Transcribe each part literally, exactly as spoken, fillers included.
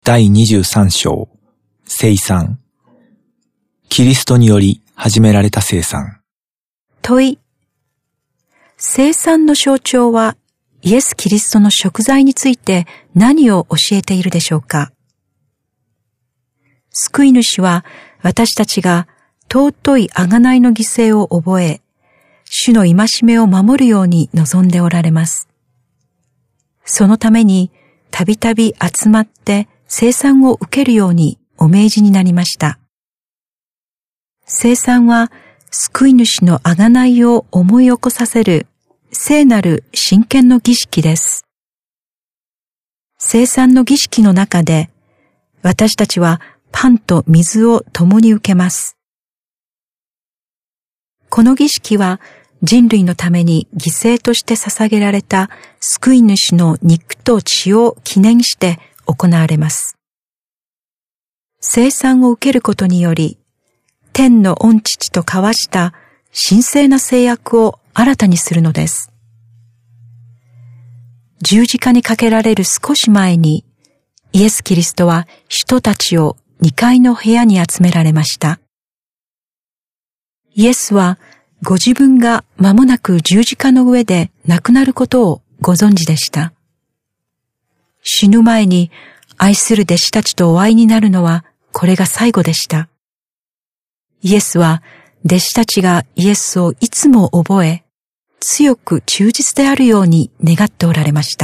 だいにじゅうさん章、生産。キリストにより始められた生産。 問い。生産の象徴はイエス・キリストの贖罪について何を教えているでしょうか。救い主は私たちが尊い贖いの犠牲を覚え、主の戒めを守るように望んでおられます。そのためにたびたび集まって生産を受けるようにお命じになりました。生産は救い主の贖いを思い起こさせる聖なる真剣の儀式です。生産の儀式の中で私たちはパンと水を共に受けます。この儀式は人類のために犠牲として捧げられた救い主の肉と血を記念して行われます。生産を受けることにより、天の御父と交わした神聖な誓約を新たにするのです。十字架にかけられる少し前に、イエス・キリストは人たちをにかいの部屋に集められました。イエスはご自分が間もなく十字架の上で亡くなることをご存知でした。死ぬ前に愛する弟子たちとお会いになるのはこれが最後でした。イエスは弟子たちがイエスをいつも覚え、強く忠実であるように願っておられました。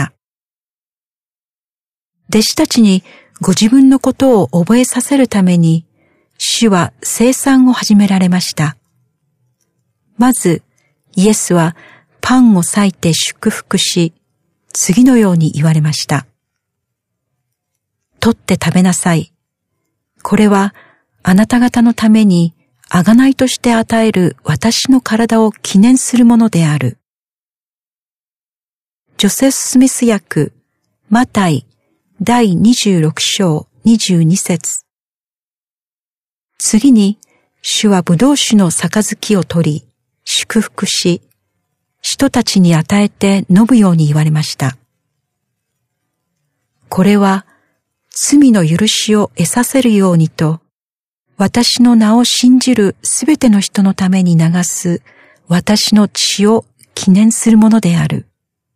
弟子たちにご自分のことを覚えさせるために、主は生産を始められました。まず、イエスはパンを裂いて祝福し、次のように言われました。取って食べなさい。これはあなた方のために贖いとして与える私の体を記念するものである。ジョセフ・スミス訳、マタイ、だいにじゅうろく章にじゅうに節。次に、主はブドウ酒の杯を取り、祝福し、人たちに与えて飲むように言われました。これは、罪の許しを得させるようにと、私の名を信じるすべての人のために流す私の血を記念するものである。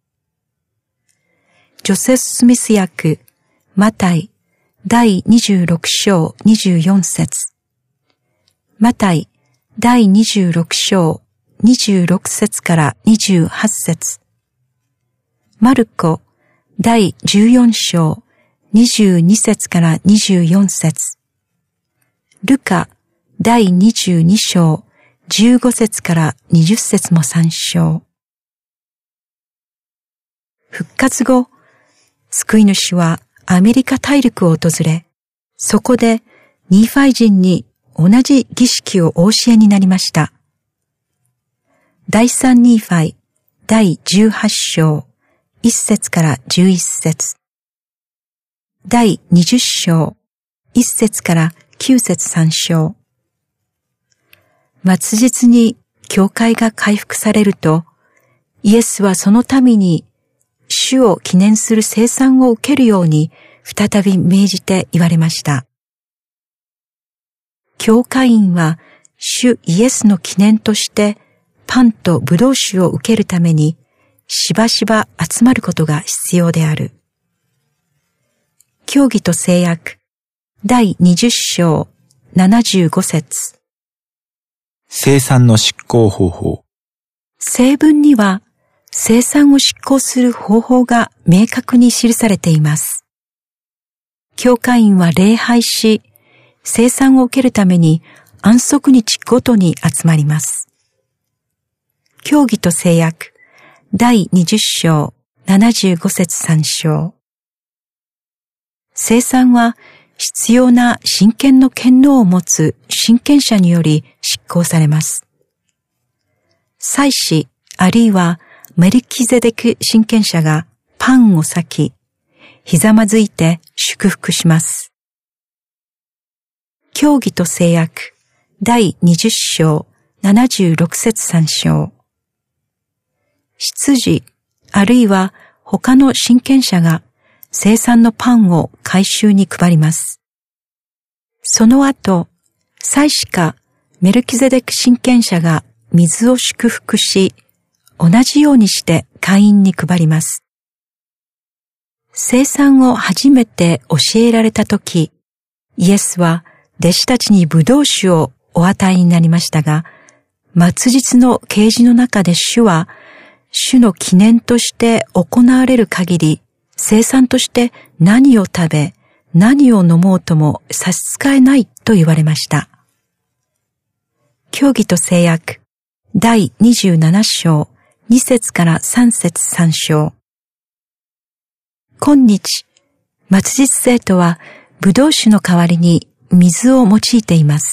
ジョセフ・スミス訳、マタイ、だいにじゅうろく章にじゅうよん節。マタイ、だいにじゅうろく章にじゅうろく節からにじゅうはち節。マルコ、だいじゅうよん章にじゅうに節からにじゅうよん節。ルカ、だいにじゅうに章じゅうご節からにじゅう節も参照。復活後、救い主はアメリカ大陸を訪れ、そこでニーファイ人に同じ儀式をお教えになりました。第三ニーファイ、だいじゅうはち章いち節からじゅういち節。第にじゅう章いち節からきゅう節参照。末日に教会が回復されると、イエスはその民に主を記念する生産を受けるように再び命じて言われました。教会員は主イエスの記念としてパンとブドウ酒を受けるためにしばしば集まることが必要である。教義と誓約、だいにじゅう章ななじゅうご節。 生産の執行方法。 聖文には生産を執行する方法が明確に記されています。教会員は礼拝し、生産を受けるために安息日ごとに集まります。教義と誓約、だいにじゅう章ななじゅうご節参照。生産は必要な神権の権能を持つ神権者により執行されます。祭司あるいはメリキゼデク神権者がパンを裂き、ひざまずいて祝福します。教義と誓約、だいにじゅう章ななじゅうろく節参照。執事あるいは他の神権者が聖餐のパンを改宗に配ります。その後、祭司かメルキゼデク親権者が水を祝福し、同じようにして会員に配ります。聖餐を初めて教えられたとき、イエスは弟子たちにブドウ酒をお与えになりましたが、末日の啓示の中で主は、主の記念として行われる限り、聖餐として何を食べ、何を飲もうとも差し支えないと言われました。教義と誓約、だいにじゅうなな章、に節からさん節参照。今日、末日生徒は、ブドウ酒の代わりに水を用いています。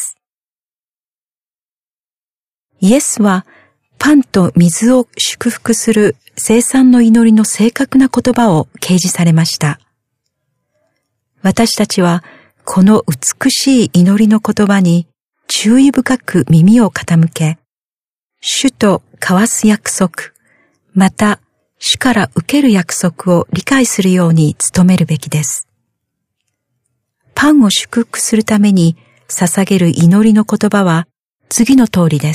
イエスはパンと水を祝福する聖餐の祈りの正確な言葉を掲示されました。私たちはこの美しい祈りの言葉に注意深く耳を傾け、主と交わす約束、また主から受ける約束を理解するように努めるべきです。パンを祝福するために捧げる祈りの言葉は次の通りです。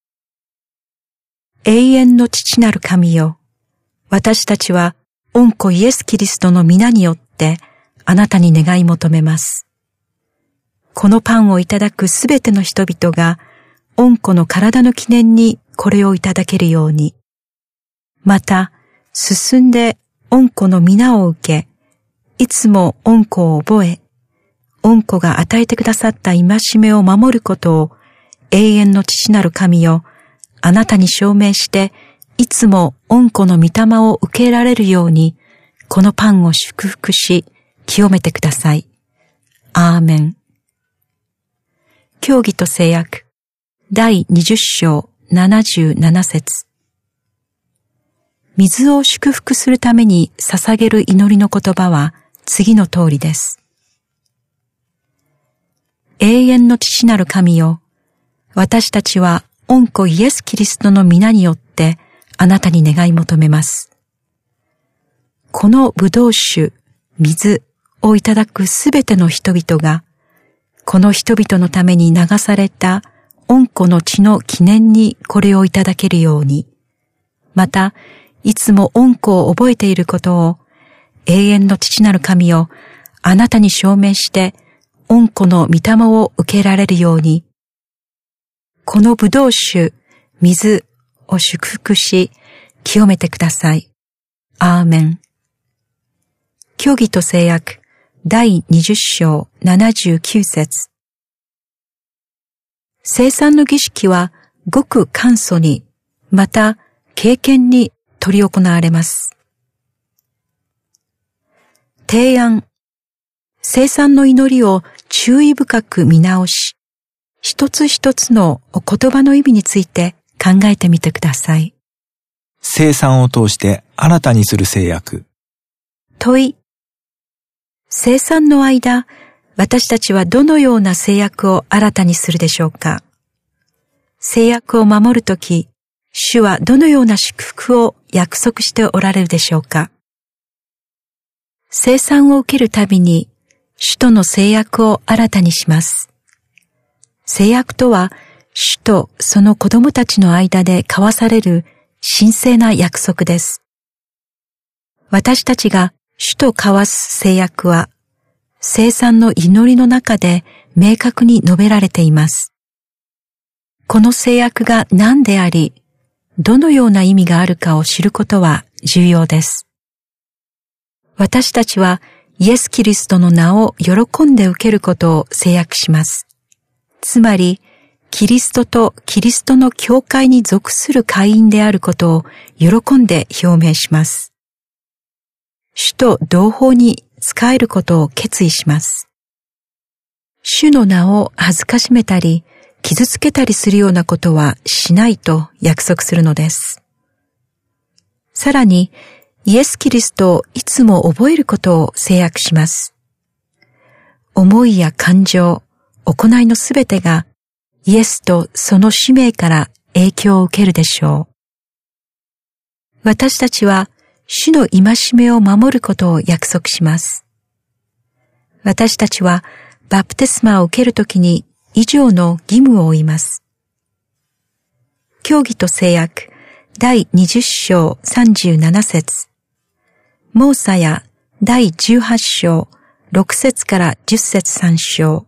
永遠の父なる神よ、私たちは御子イエス・キリストの皆によってあなたに願い求めます。このパンをいただくすべての人々が御子の体の記念にこれをいただけるように、また進んで御子の皆を受け、いつも御子を覚え、御子が与えてくださった戒めを守ることを永遠の父なる神よ、あなたに証明して、いつも御子の御霊を受けられるように、このパンを祝福し、清めてください。アーメン。教義と誓約、だいにじゅう章、ななじゅうなな節。水を祝福するために捧げる祈りの言葉は次の通りです。永遠の父なる神よ、私たちは御子イエス・キリストの皆によってあなたに願い求めます。このブドウ酒、水をいただくすべての人々が、この人々のために流された御子の血の記念にこれをいただけるように、また、いつも御子を覚えていることを、永遠の父なる神よ、あなたに証明して、御子の御霊を受けられるように、このブドウ酒、水を祝福し、清めてください。アーメン。教義と誓約、だいにじゅう章、ななじゅうきゅう節。聖餐の儀式は、ごく簡素に、また、敬虔に執り行われます。提案。聖餐の祈りを注意深く見直し、一つ一つの言葉の意味について考えてみてください。 聖餐を通して新たにする誓約。 問い。聖餐の間、私たちはどのような誓約を新たにするでしょうか？誓約を守るとき、主はどのような祝福を約束しておられるでしょうか？聖餐を受けるたびに、主との誓約を新たにします。誓約とは、主とその子供たちの間で交わされる神聖な約束です。私たちが主と交わす誓約は、聖餐の祈りの中で明確に述べられています。この誓約が何であり、どのような意味があるかを知ることは重要です。私たちはイエス・キリストの名を喜んで受けることを誓約します。つまり、キリストとキリストの教会に属する会員であることを喜んで表明します。主と同胞に仕えることを決意します。主の名を恥ずかしめたり、傷つけたりするようなことはしないと約束するのです。さらに、イエス・キリストをいつも覚えることを誓約します。思いや感情、行いのすべてがイエスとその使命から影響を受けるでしょう。私たちは主の戒めを守ることを約束します。私たちはバプテスマを受けるときに以上の義務を負います。教義と誓約だいにじゅっ章さんじゅうなな節、モーサやだいじゅうはち章ろく節からじゅっ節参照。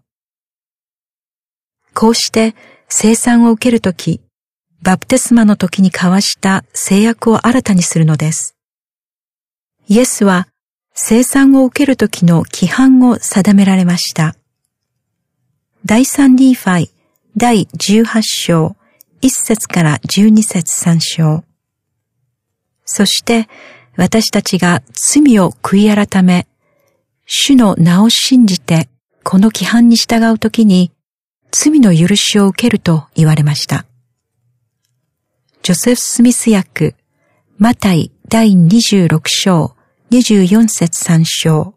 こうして聖餐を受けるとき、バプテスマの時に交わした誓約を新たにするのです。イエスは聖餐を受ける時の規範を定められました。第三ニーファイだいじゅうはち章いち節からじゅうに節参照。そして私たちが罪を悔い改め、主の名を信じてこの規範に従うときに罪の許しを受けると言われました。ジョセフ・スミス訳マタイだいにじゅうろく章にじゅうよん節参照。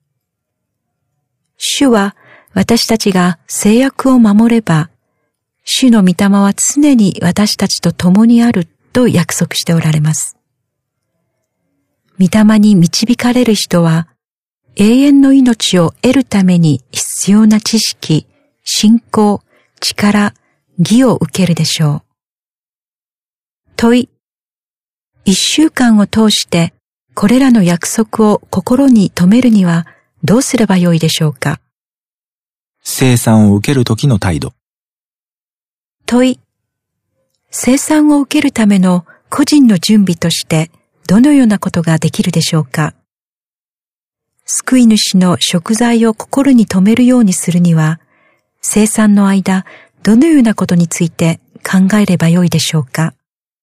主は私たちが誓約を守れば、主の御霊は常に私たちと共にあると約束しておられます。御霊に導かれる人は、永遠の命を得るために必要な知識、信仰、力、義を受けるでしょう。問い。一週間を通してこれらの約束を心に留めるにはどうすればよいでしょうか。 聖餐を受ける時の態度。 問い。聖餐を受けるための個人の準備としてどのようなことができるでしょうか。救い主の贖罪を心に留めるようにするには、聖餐の間、どのようなことについて考えればよいでしょうか。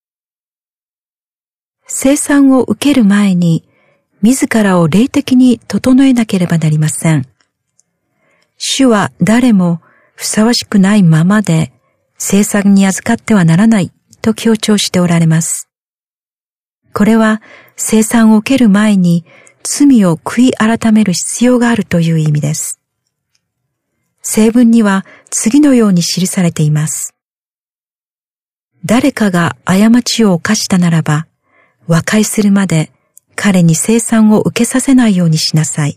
聖餐を受ける前に、自らを霊的に整えなければなりません。主は誰もふさわしくないままで、聖餐に預かってはならないと強調しておられます。これは、聖餐を受ける前に、罪を悔い改める必要があるという意味です。聖文には次のように記されています。誰かが過ちを犯したならば、和解するまで彼に聖餐を受けさせないようにしなさい。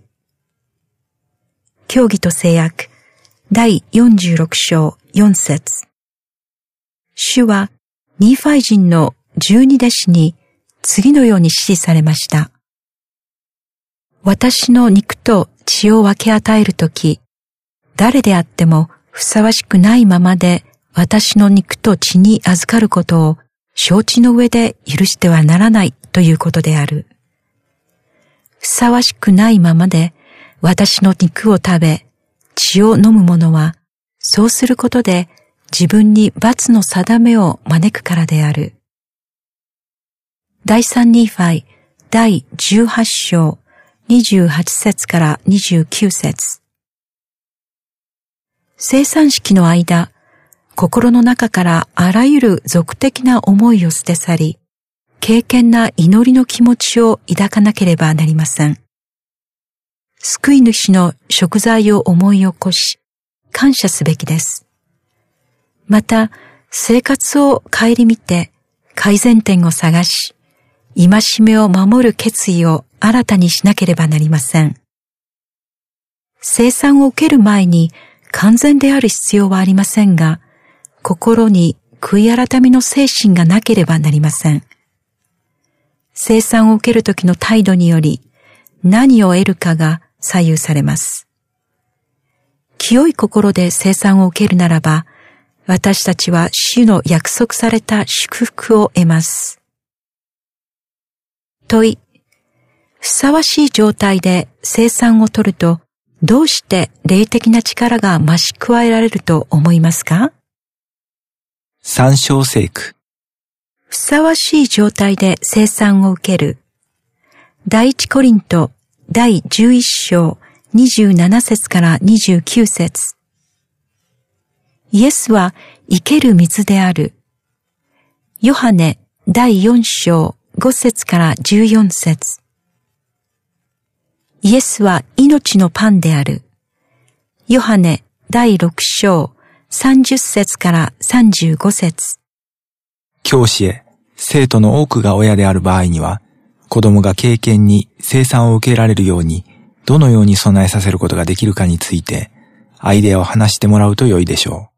教義と誓約だいよんじゅうろく章よん節。主はニーファイ人の十二弟子に次のように指示されました。私の肉と血を分け与えるとき、誰であってもふさわしくないままで私の肉と血に預かることを承知の上で許してはならないということである。ふさわしくないままで私の肉を食べ、血を飲む者は、そうすることで自分に罰の定めを招くからである。第三ニーファイだいじゅうはち章にじゅうはち節からにじゅうきゅう節。聖餐式の間、心の中からあらゆる俗的な思いを捨て去り、敬虔な祈りの気持ちを抱かなければなりません。救い主の贖罪を思い起こし、感謝すべきです。また、生活を顧みて改善点を探し、戒めを守る決意を新たにしなければなりません。聖餐を受ける前に完全である必要はありませんが、心に悔い改めの精神がなければなりません。聖餐を受けるときの態度により、何を得るかが左右されます。清い心で聖餐を受けるならば、私たちは主の約束された祝福を得ます。問い。ふさわしい状態で聖餐を取ると、どうして霊的な力が増し加えられると思いますか？ 参照聖句。 ふさわしい状態で聖餐を受ける。第一コリントだいじゅういち章にじゅうなな節からにじゅうきゅう節。イエスは生ける水である。ヨハネだいよん章ご節からじゅうよん節。イエスは命のパンである。ヨハネだいろく章さんじゅっ節からさんじゅうご節。 教師へ、生徒の多くが親である場合には、 子供が経験に生産を受けられるように、どのように備えさせることができるかについて、アイデアを話してもらうと良いでしょう。